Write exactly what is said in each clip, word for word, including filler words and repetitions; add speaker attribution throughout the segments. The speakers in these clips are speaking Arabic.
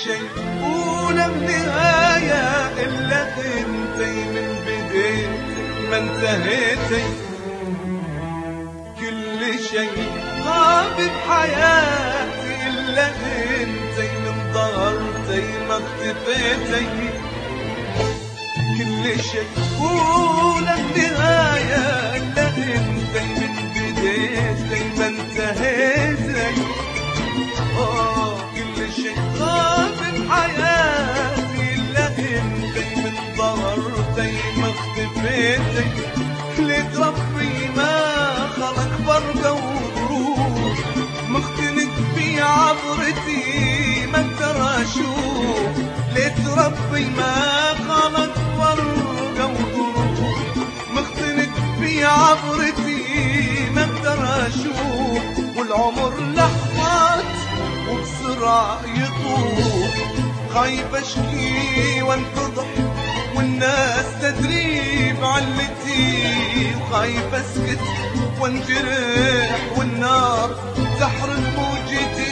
Speaker 1: شيء ولا نهاية إلا انتي من بديتي ما انتهيتي. كل شيء غاب بحياتي إلا انتي من ظهرتي ما اختفيتي. كل شيء ولا نهاية إلا انتي من بديتي ما انتهيتي. آه كل شيء غاب بحياتي إلا انتي من ظهرتي ما اختفيتي. ليت ربي ما خلق برقة وظروف مختلف في عبرتي ما اقدر اشوف. ليت ربي ما خلق برقة وظروف مختلف في عبرتي ما اقدر اشوف. والعمر لحظات وبسرعة يطوف خايف اشكي وانفضح والناس تدري بعلتي. خايف اسكت وانجرح والنار تحرق موجتي.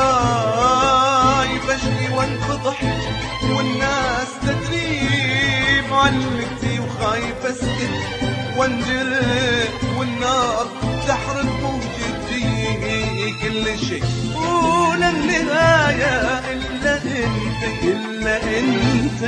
Speaker 1: خايف اشكي وانفضح والناس تدري بعلتي. وخايف اسكت وانجرح والنار تحرق موجتي. كل شيء ولا النهاية إلا انت إلا انت.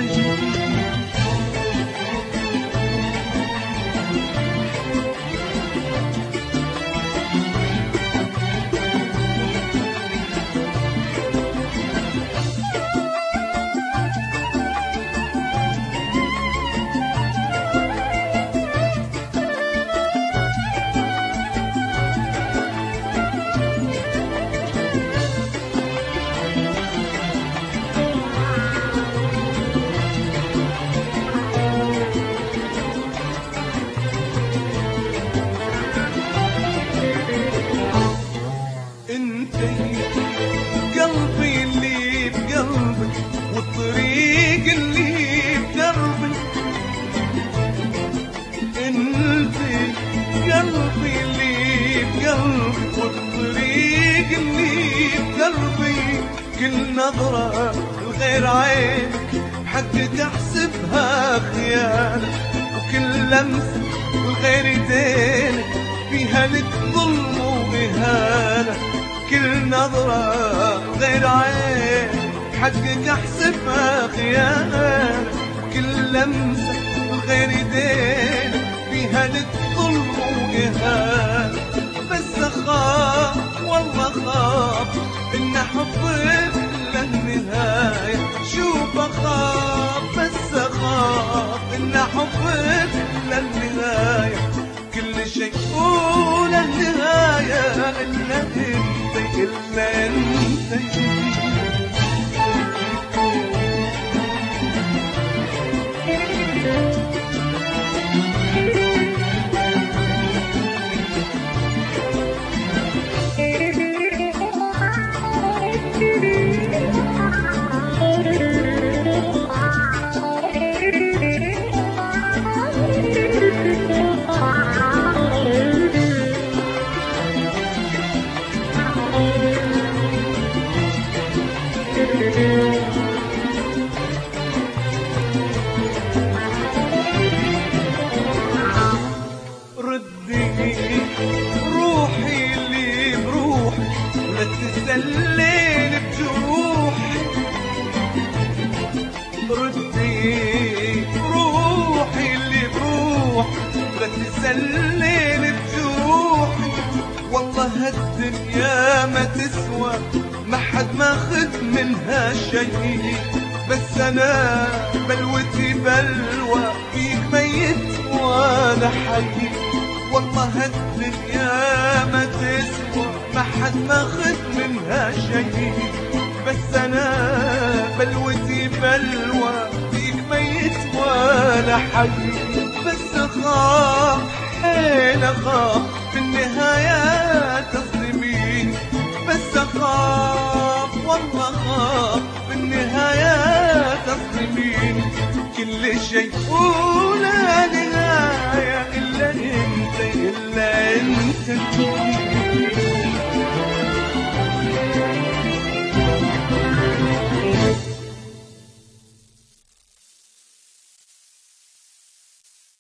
Speaker 1: قلبي اللي بقلبك والطريق اللي بدربك. انتي قلبي اللي بقلبك والطريق اللي بدربي. كل نظرة لغير عينك حقك احسبها خيانة. وكل لمسة لغير ايدينك فيها لك ظلم وإهانة. كل نظرة غير عين حقك احسبها خيانة. كل لمسة غير ايدين فيها لك ظلم وإهانة. بس اخاف والله اخاف ان حبك للنهاية. شوف اخاف بس اخاف ان حبك للنهاية. كل شيء ولا النهاية إلا انت إلا انت. ردي روحي اللي بروحي لا تسلين بجروحي. ردي روحي اللي بروحي لا تسلين بجروحي. والله هالدنيا ما تسوى ما حد ماخذ منها شيء. بس انا بلوتي بلوى فيك ميت وانا حي. والله هالدنيا ما تسوى ما حد ماخذ منها شيء. بس انا بلوتي بلوى فيك ميت وانا حي. بس اخاف حيل اخاف في النهاية تظلمين. بس اخاف والله اخاف في النهاية تظلمين. كل شيء ولا نهاية إلا انت إلا انت.